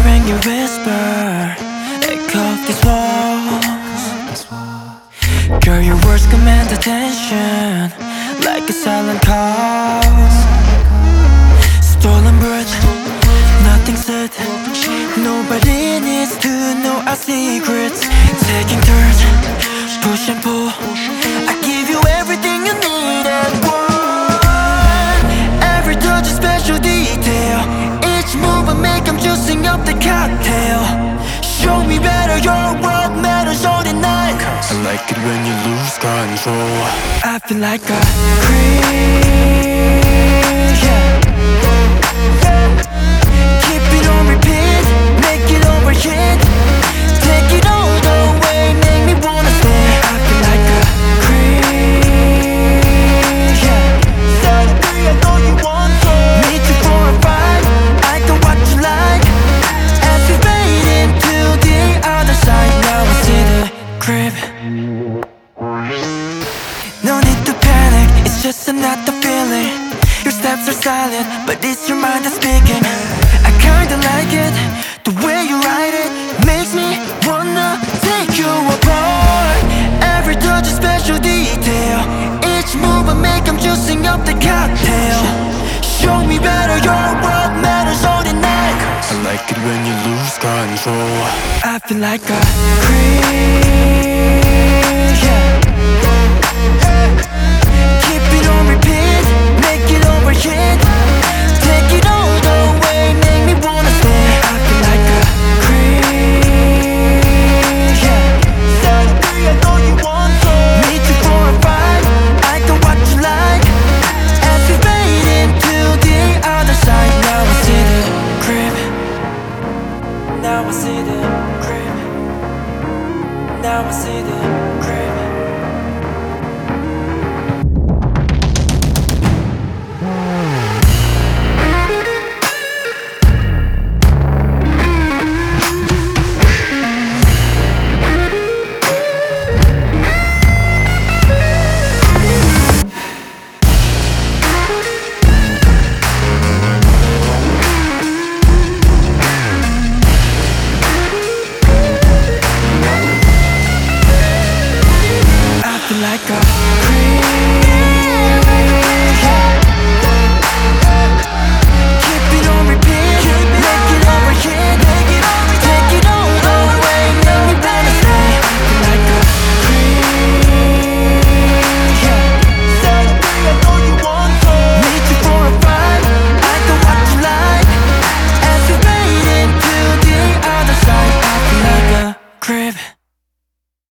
hearing you whisper, echo of these walls. Girl, your words command attention like a silent call. Stolen breath, nothing said. Nobody needs to know our secrets. Taking turns, push and pull. I give you everything you need and want. Every touch a special detail. Each move I make, I'm juicing up the cocktail. Show me better, your world matters all the night. I like it when you lose control. I feel like a creep, yeah. Keep it on repeat, make it overheat. Take it all the way, make me wanna stay. I feel like a creep, yeah. Set it free, I know you want to. Meet you for a fight, I got what you like. As we fade into the other side, now I see the crib. No need to panic, it's just another feeling. Your steps are silent, but it's your mind that's speaking. I kinda like it, the way you ride it makes me wanna take you apart. Every touch a special detail. Each move I make, I'm juicing up the cocktail. Show me better, your world matters all the night. I like it when you lose control. I feel like a creep, yeah.